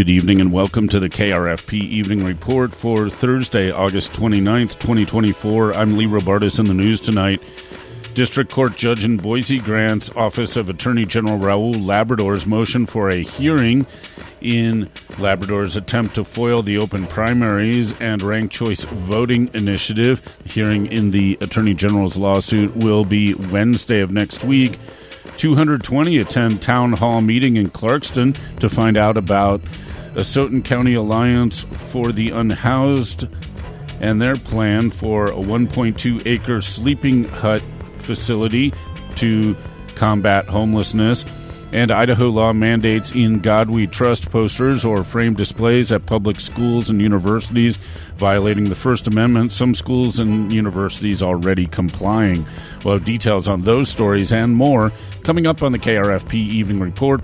Good evening and welcome to the KRFP Evening Report for Thursday, August 29th, 2024. I'm Lee Robartis in the news tonight. District Court Judge in Boise grants Office of Attorney General Raul Labrador's motion for a hearing in Labrador's attempt to foil the open primaries and ranked choice voting initiative. The hearing in the Attorney General's lawsuit will be Wednesday of next week. 220 attend town hall meeting in Clarkston to find out about Asotin County Alliance for the Unhoused and their plan for a 1.2-acre sleeping hut facility to combat homelessness. And Idaho law mandates In God We Trust posters or frame displays at public schools and universities, violating the First Amendment. Some schools and universities already complying. We'll have details on those stories and more coming up on the KRFP Evening Report.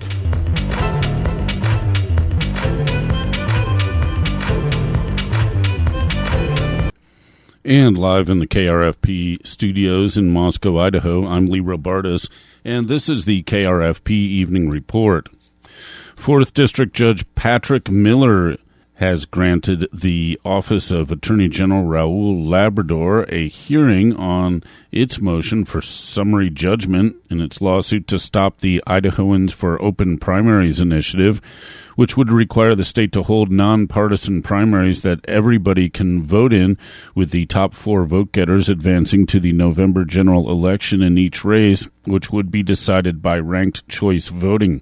And live in the KRFP studios in Moscow, Idaho, I'm Lee Robartis, and this is the KRFP Evening Report. 4th District Judge Patrick Miller has granted the Office of Attorney General Raul Labrador a hearing on its motion for summary judgment in its lawsuit to stop the Idahoans for Open Primaries initiative, which would require the state to hold nonpartisan primaries that everybody can vote in, with the top 4 vote-getters advancing to the November general election in each race, which would be decided by ranked choice voting.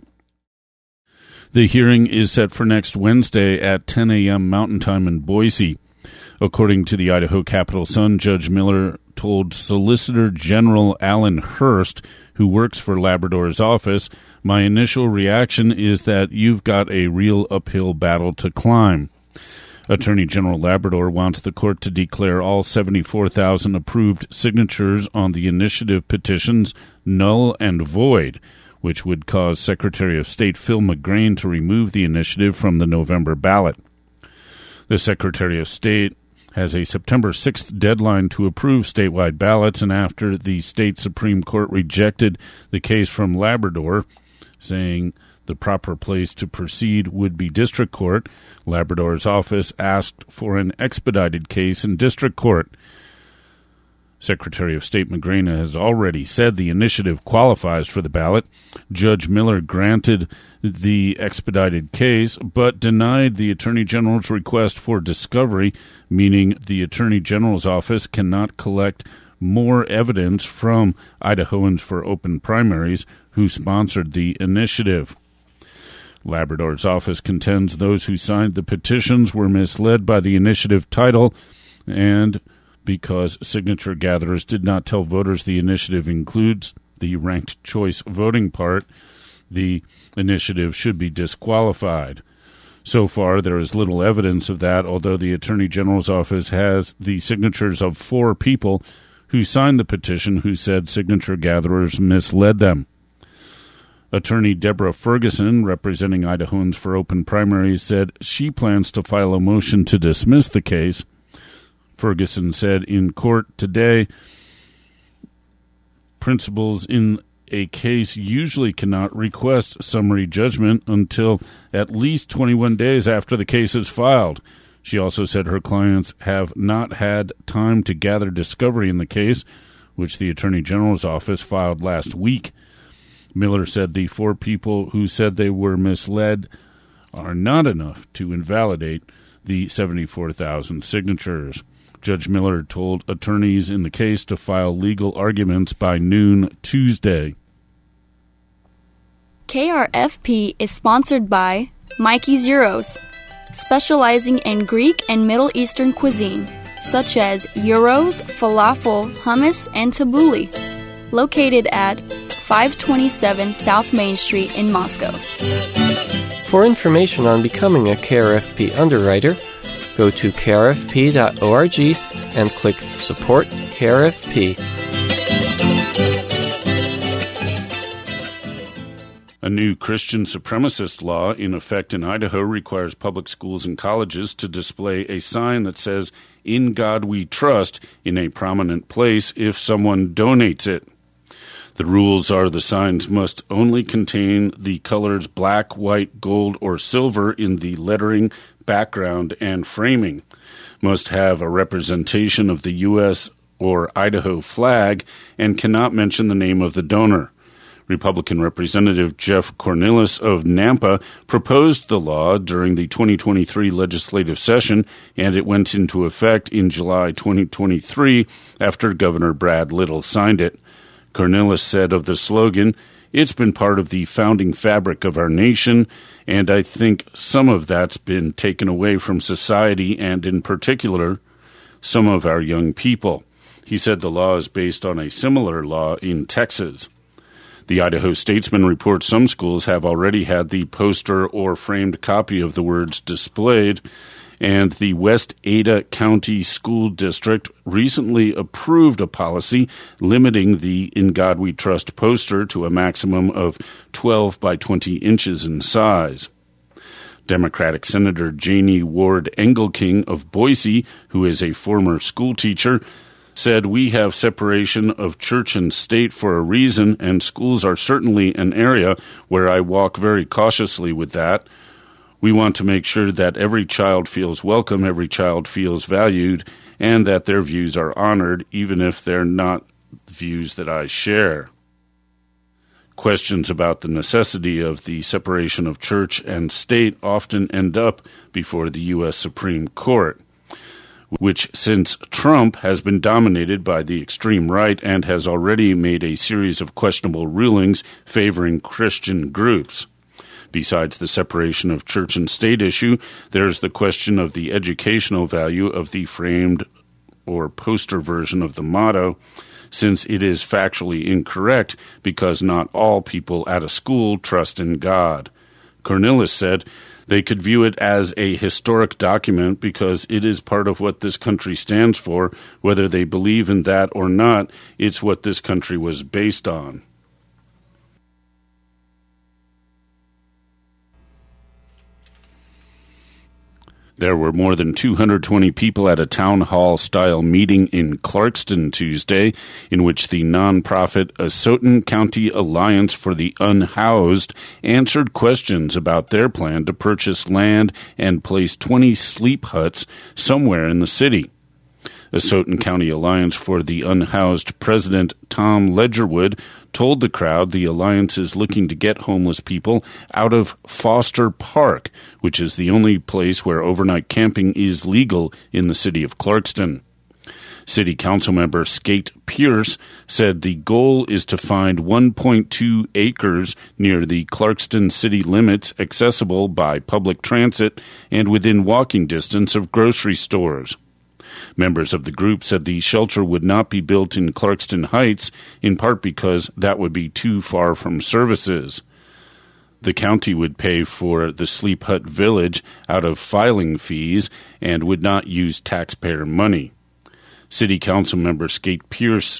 The hearing is set for next Wednesday at 10 a.m. Mountain Time in Boise. According to the Idaho Capital Sun, Judge Miller told Solicitor General Alan Hurst, who works for Labrador's office, "My initial reaction is that you've got a real uphill battle to climb." Attorney General Labrador wants the court to declare all 74,000 approved signatures on the initiative petitions null and void, which would cause Secretary of State Phil McGrane to remove the initiative from the November ballot. The Secretary of State has a September 6th deadline to approve statewide ballots, and after the state Supreme Court rejected the case from Labrador, saying the proper place to proceed would be district court, Labrador's office asked for an expedited case in district court. Secretary of State McGrane has already said the initiative qualifies for the ballot. Judge Miller granted the expedited case, but denied the Attorney General's request for discovery, meaning the Attorney General's office cannot collect more evidence from Idahoans for Open Primaries, who sponsored the initiative. Labrador's office contends those who signed the petitions were misled by the initiative title, and because signature gatherers did not tell voters the initiative includes the ranked choice voting part, the initiative should be disqualified. So far, there is little evidence of that, although the Attorney General's office has the signatures of 4 people who signed the petition who said signature gatherers misled them. Attorney Deborah Ferguson, representing Idahoans for Open Primaries, said she plans to file a motion to dismiss the case. Ferguson said in court today, principals in a case usually cannot request summary judgment until at least 21 days after the case is filed. She also said her clients have not had time to gather discovery in the case, which the Attorney General's office filed last week. Miller said the 4 people who said they were misled are not enough to invalidate the 74,000 signatures. Judge Miller told attorneys in the case to file legal arguments by noon Tuesday. KRFP is sponsored by Mikey's Euros, specializing in Greek and Middle Eastern cuisine, such as gyros, falafel, hummus, and tabbouleh, located at 527 South Main Street in Moscow. For information on becoming a KRFP underwriter, go to krfp.org and click Support KRFP. A new Christian supremacist law in effect in Idaho requires public schools and colleges to display a sign that says, "In God We Trust," in a prominent place if someone donates it. The rules are the signs must only contain the colors black, white, gold, or silver in the lettering, background, and framing, must have a representation of the U.S. or Idaho flag, and cannot mention the name of the donor. Republican Representative Jeff Cornelius of Nampa proposed the law during the 2023 legislative session, and it went into effect in July 2023 after Governor Brad Little signed it. Cornelius said of the slogan, "It's been part of the founding fabric of our nation, and I think some of that's been taken away from society and, in particular, some of our young people." He said the law is based on a similar law in Texas. The Idaho Statesman reports some schools have already had the poster or framed copy of the words displayed, and the West Ada County School District recently approved a policy limiting the In God We Trust poster to a maximum of 12 by 20 inches in size. Democratic Senator Janie Ward Engelking of Boise, who is a former school teacher, said, "We have separation of church and state for a reason, and schools are certainly an area where I walk very cautiously with that. We want to make sure that every child feels welcome, every child feels valued, and that their views are honored, even if they're not views that I share." Questions about the necessity of the separation of church and state often end up before the U.S. Supreme Court, which since Trump has been dominated by the extreme right and has already made a series of questionable rulings favoring Christian groups. Besides the separation of church and state issue, there's the question of the educational value of the framed or poster version of the motto, since it is factually incorrect because not all people at a school trust in God. Cornelius said, "They could view it as a historic document because it is part of what this country stands for. Whether they believe in that or not, it's what this country was based on." There were more than 220 people at a town hall-style meeting in Clarkston Tuesday, in which the nonprofit Asotin County Alliance for the Unhoused answered questions about their plan to purchase land and place 20 sleep huts somewhere in the city. Asotin County Alliance for the Unhoused President Tom Ledgerwood told the crowd the alliance is looking to get homeless people out of Foster Park, which is the only place where overnight camping is legal in the city of Clarkston. City Council member Skate Pierce said the goal is to find 1.2 acres near the Clarkston city limits accessible by public transit and within walking distance of grocery stores. Members of the group said the shelter would not be built in Clarkston Heights, in part because that would be too far from services. The county would pay for the Sleep Hut Village out of filing fees and would not use taxpayer money. City Council member Skate Pierce.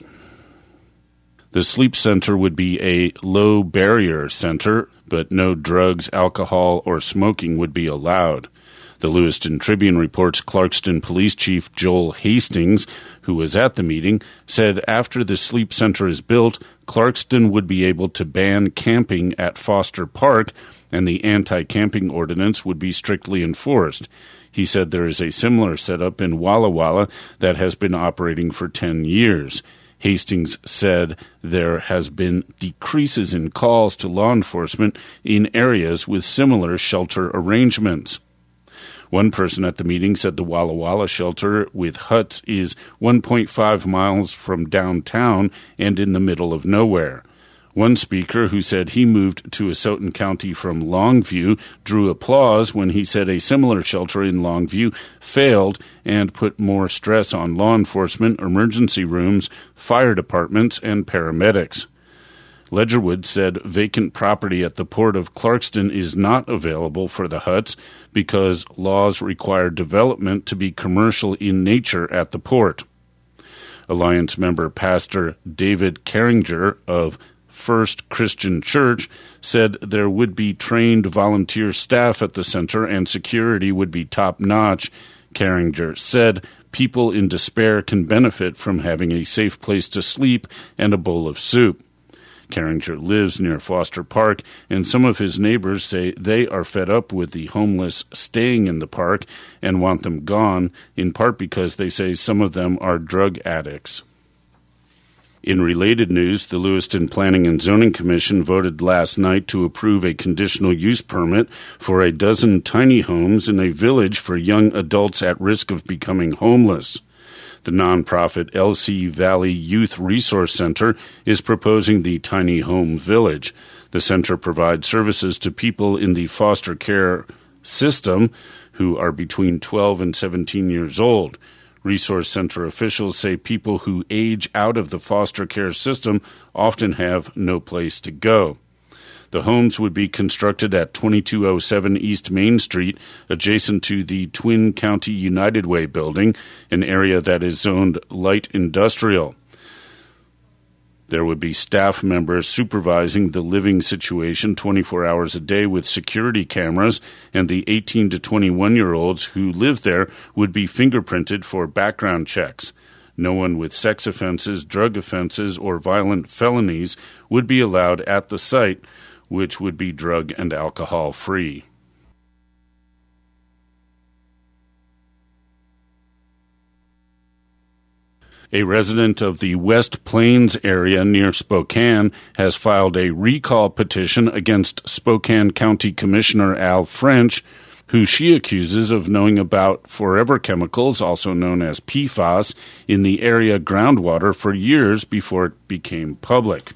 The sleep center would be a low-barrier center, but no drugs, alcohol, or smoking would be allowed. The Lewiston Tribune reports Clarkston Police Chief Joel Hastings, who was at the meeting, said after the sleep center is built, Clarkston would be able to ban camping at Foster Park, and the anti-camping ordinance would be strictly enforced. He said there is a similar setup in Walla Walla that has been operating for 10 years. Hastings said there has been decreases in calls to law enforcement in areas with similar shelter arrangements. One person at the meeting said the Walla Walla shelter with huts is 1.5 miles from downtown and in the middle of nowhere. One speaker who said he moved to Asotin County from Longview drew applause when he said a similar shelter in Longview failed and put more stress on law enforcement, emergency rooms, fire departments, and paramedics. Ledgerwood said vacant property at the port of Clarkston is not available for the huts because laws require development to be commercial in nature at the port. Alliance member Pastor David Carringer of First Christian Church said there would be trained volunteer staff at the center and security would be top-notch. Carringer said people in despair can benefit from having a safe place to sleep and a bowl of soup. Carringer lives near Foster Park, and some of his neighbors say they are fed up with the homeless staying in the park and want them gone, in part because they say some of them are drug addicts. In related news, the Lewiston Planning and Zoning Commission voted last night to approve a conditional use permit for a dozen tiny homes in a village for young adults at risk of becoming homeless. The nonprofit LC Valley Youth Resource Center is proposing the Tiny Home Village. The center provides services to people in the foster care system who are between 12 and 17 years old. Resource Center officials say people who age out of the foster care system often have no place to go. The homes would be constructed at 2207 East Main Street, adjacent to the Twin County United Way building, an area that is zoned light industrial. There would be staff members supervising the living situation 24 hours a day with security cameras, and the 18 to 21-year-olds who live there would be fingerprinted for background checks. No one with sex offenses, drug offenses, or violent felonies would be allowed at the site, which would be drug and alcohol free. A resident of the West Plains area near Spokane has filed a recall petition against Spokane County Commissioner Al French, who she accuses of knowing about forever chemicals, also known as PFAS, in the area groundwater for years before it became public.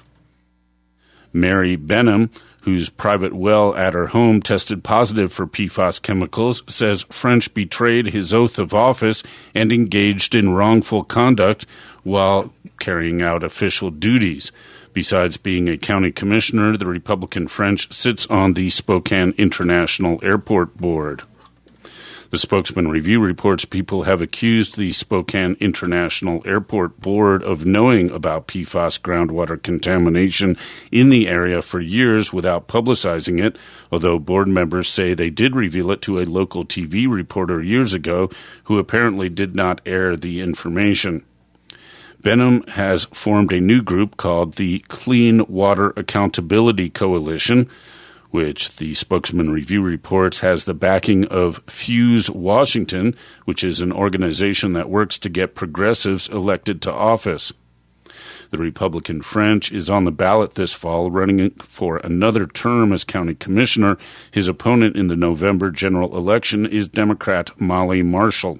Mary Benham, whose private well at her home tested positive for PFAS chemicals, says French betrayed his oath of office and engaged in wrongful conduct while carrying out official duties. Besides being a county commissioner, the Republican French sits on the Spokane International Airport Board. The Spokesman Review reports people have accused the Spokane International Airport Board of knowing about PFAS groundwater contamination in the area for years without publicizing it, although board members say they did reveal it to a local TV reporter years ago who apparently did not air the information. Benham has formed a new group called the Clean Water Accountability Coalition, which the Spokesman Review reports has the backing of Fuse Washington, which is an organization that works to get progressives elected to office. The Republican French is on the ballot this fall, running for another term as county commissioner. His opponent in the November general election is Democrat Molly Marshall.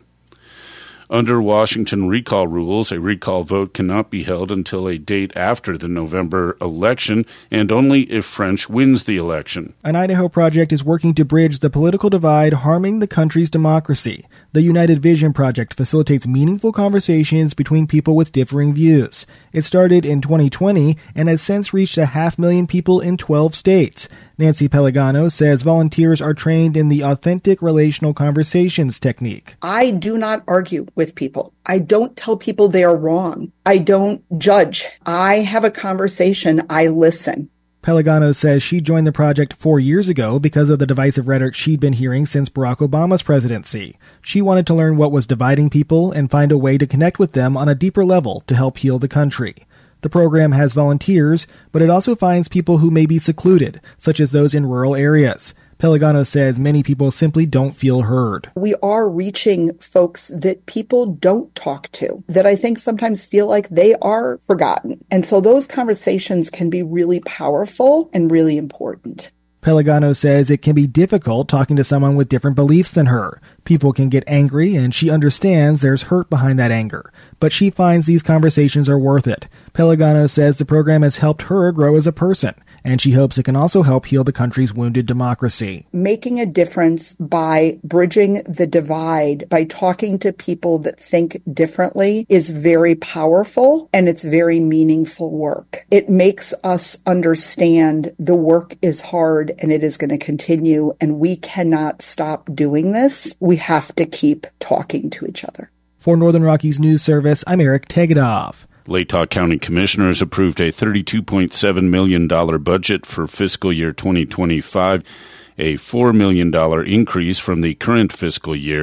Under Washington recall rules, a recall vote cannot be held until a date after the November election, and only if French wins the election. An Idaho project is working to bridge the political divide harming the country's democracy. The United Vision Project facilitates meaningful conversations between people with differing views. It started in 2020 and has since reached 500,000 people in 12 states. Nancy Pellegano says volunteers are trained in the authentic relational conversations technique. I do not argue with people. I don't tell people they are wrong. I don't judge. I have a conversation. I listen. Pellegano says she joined the project 4 years ago because of the divisive rhetoric she'd been hearing since Barack Obama's presidency. She wanted to learn what was dividing people and find a way to connect with them on a deeper level to help heal the country. The program has volunteers, but it also finds people who may be secluded, such as those in rural areas. Pellegano says many people simply don't feel heard. We are reaching folks that people don't talk to, that I think sometimes feel like they are forgotten. And so those conversations can be really powerful and really important. Pellegano says it can be difficult talking to someone with different beliefs than her. People can get angry, and she understands there's hurt behind that anger. But she finds these conversations are worth it. Pellegano says the program has helped her grow as a person, and she hopes it can also help heal the country's wounded democracy. Making a difference by bridging the divide, by talking to people that think differently, is very powerful, and it's very meaningful work. It makes us understand the work is hard, and it is going to continue, and we cannot stop doing this. We have to keep talking to each other. For Northern Rockies News Service, I'm Eric Tegedoff. Latah County Commissioners approved a $32.7 million budget for fiscal year 2025, a $4 million increase from the current fiscal year.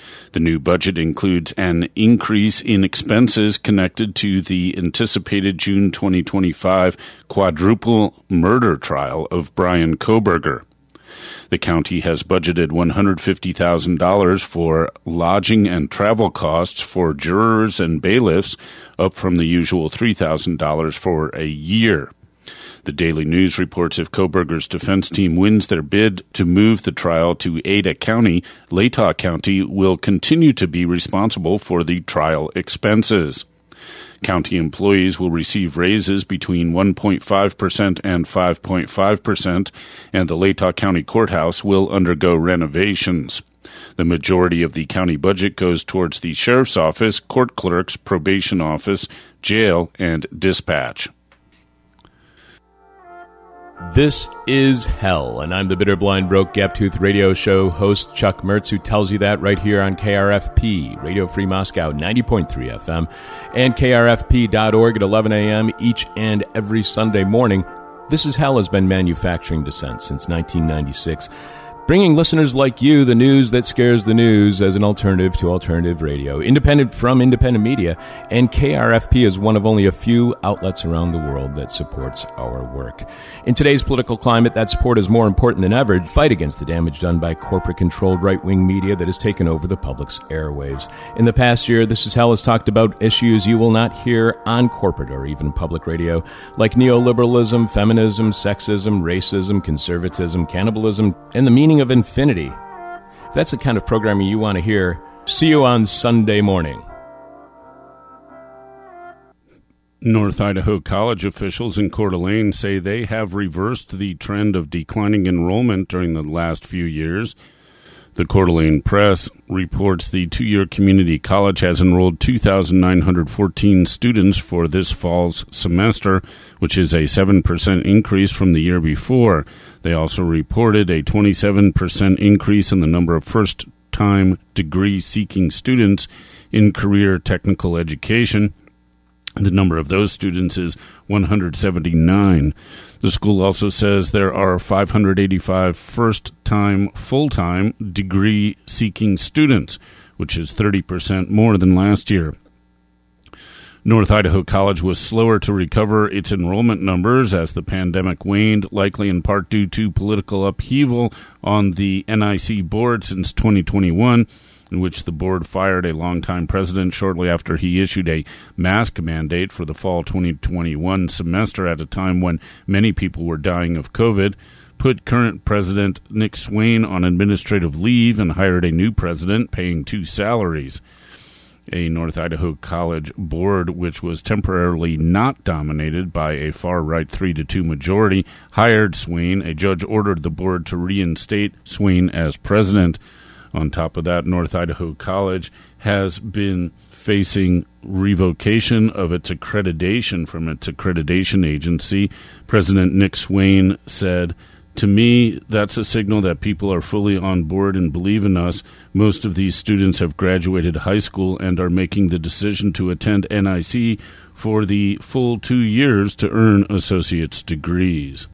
The new budget includes an increase in expenses connected to the anticipated June 2025 quadruple murder trial of Bryan Kohberger. The county has budgeted $150,000 for lodging and travel costs for jurors and bailiffs, up from the usual $3,000 for a year. The Daily News reports if Kohberger's defense team wins their bid to move the trial to Ada County, Latah County will continue to be responsible for the trial expenses. County employees will receive raises between 1.5% and 5.5%, and the Latah County Courthouse will undergo renovations. The majority of the county budget goes towards the sheriff's office, court clerks, probation office, jail, and dispatch. This is hell, and I'm the bitter, blind, broke, gap-toothed radio show host Chuck Mertz, who tells you that right here on KRFP, Radio Free Moscow, 90.3 FM, and krfp.org at 11 a.m. each and every Sunday morning. This is Hell has been manufacturing dissent since 1996, bringing listeners like you the news that scares the news as an alternative to alternative radio, independent from independent media, and KRFP is one of only a few outlets around the world that supports our work. In today's political climate, that support is more important than ever to fight against the damage done by corporate-controlled right-wing media that has taken over the public's airwaves. In the past year, This Is Hell has talked about issues you will not hear on corporate or even public radio, like neoliberalism, feminism, sexism, racism, conservatism, cannibalism, and the meaning of infinity. If that's the kind of programming you want to hear, see you on Sunday morning. North Idaho College officials in Coeur d'Alene say they have reversed the trend of declining enrollment during the last few years. The Coeur d'Alene Press reports the two-year community college has enrolled 2,914 students for this fall's semester, which is a 7% increase from the year before. They also reported a 27% increase in the number of first-time degree-seeking students in career technical education. The number of those students is 179. The school also says there are 585 first-time, full-time degree-seeking students, which is 30% more than last year. North Idaho College was slower to recover its enrollment numbers as the pandemic waned, likely in part due to political upheaval on the NIC board since 2021, in which the board fired a longtime president shortly after he issued a mask mandate for the fall 2021 semester at a time when many people were dying of COVID, put current president Nick Swain on administrative leave, and hired a new president paying 2 salaries. A North Idaho College board, which was temporarily not dominated by a far-right 3-2 majority, hired Swain. A judge ordered the board to reinstate Swain as president. On top of that, North Idaho College has been facing revocation of its accreditation from its accreditation agency. President Nick Swain said, "To me, that's a signal that people are fully on board and believe in us. Most of these students have graduated high school and are making the decision to attend NIC for the full 2 years to earn associate's degrees."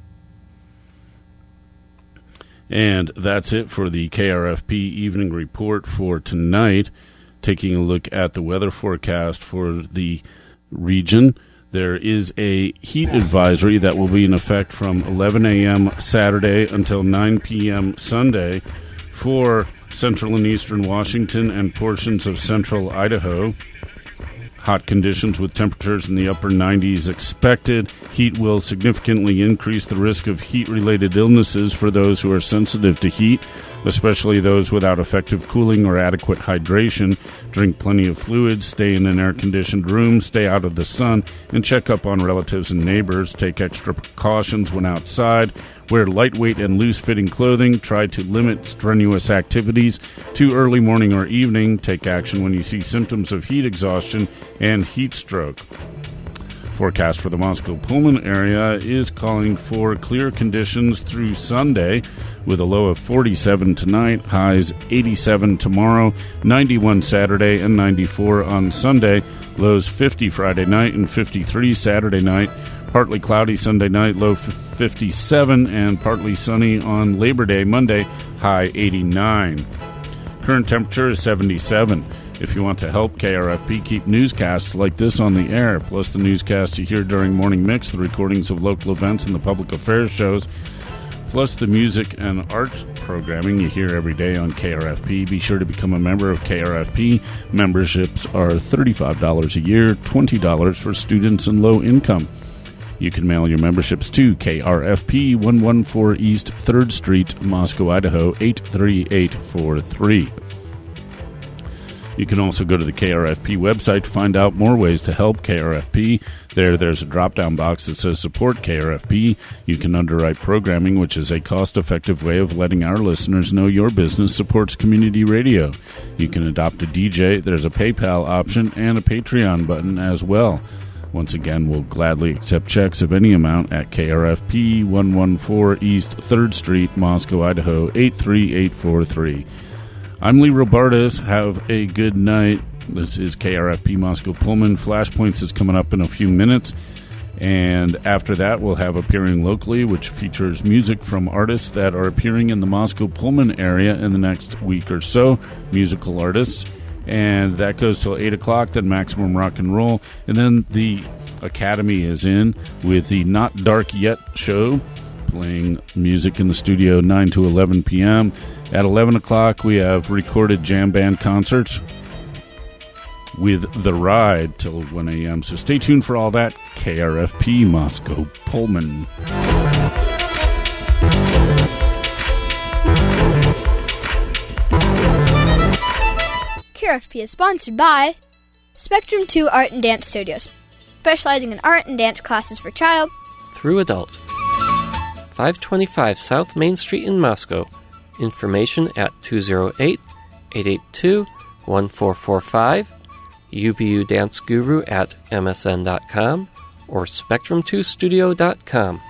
And that's it for the KRFP Evening Report for tonight. Taking a look at the weather forecast for the region, there is a heat advisory that will be in effect from 11 a.m. Saturday until 9 p.m. Sunday for central and eastern Washington and portions of central Idaho. Hot conditions with temperatures in the upper 90s expected. Heat will significantly increase the risk of heat-related illnesses for those who are sensitive to heat, especially those without effective cooling or adequate hydration. Drink plenty of fluids, stay in an air-conditioned room, stay out of the sun, and check up on relatives and neighbors. Take extra precautions when outside. Wear lightweight and loose-fitting clothing. Try to limit strenuous activities to early morning or evening. Take action when you see symptoms of heat exhaustion and heat stroke. Forecast for the Moscow-Pullman area is calling for clear conditions through Sunday with a low of 47 tonight, highs 87 tomorrow, 91 Saturday, and 94 on Sunday, lows 50 Friday night and 53 Saturday night. Partly cloudy Sunday night, low 57, and partly sunny on Labor Day Monday, high 89. Current temperature is 77. If you want to help KRFP keep newscasts like this on the air, plus the newscasts you hear during Morning Mix, the recordings of local events and the public affairs shows, plus the music and art programming you hear every day on KRFP, be sure to become a member of KRFP. Memberships are $35 a year, $20 for students and low income. You can mail your memberships to KRFP, 114 East 3rd Street, Moscow, Idaho, 83843. You can also go to the KRFP website to find out more ways to help KRFP. There's a drop-down box that says Support KRFP. You can underwrite programming, which is a cost-effective way of letting our listeners know your business supports community radio. You can adopt a DJ. There's a PayPal option and a Patreon button as well. Once again, we'll gladly accept checks of any amount at KRFP, 114 East 3rd Street, Moscow, Idaho, 83843. I'm Lee Robardes. Have a good night. This is KRFP Moscow Pullman. Flashpoints is coming up in a few minutes. And after that, we'll have Appearing Locally, which features music from artists that are appearing in the Moscow Pullman area in the next week or so, musical artists. And that goes till 8 o'clock, then Maximum Rock and Roll. And then the Academy is in with the Not Dark Yet show, playing music in the studio 9 to 11 p.m. At 11 o'clock, we have recorded jam band concerts with The Ride till 1 a.m. So stay tuned for all that. KRFP Moscow Pullman. KRFP is sponsored by Spectrum 2 Art and Dance Studios, specializing in art and dance classes for child through adult. 525 South Main Street in Moscow. Information at 208-882-1445, UBU Dance Guru at msn.com, or spectrum2studio.com.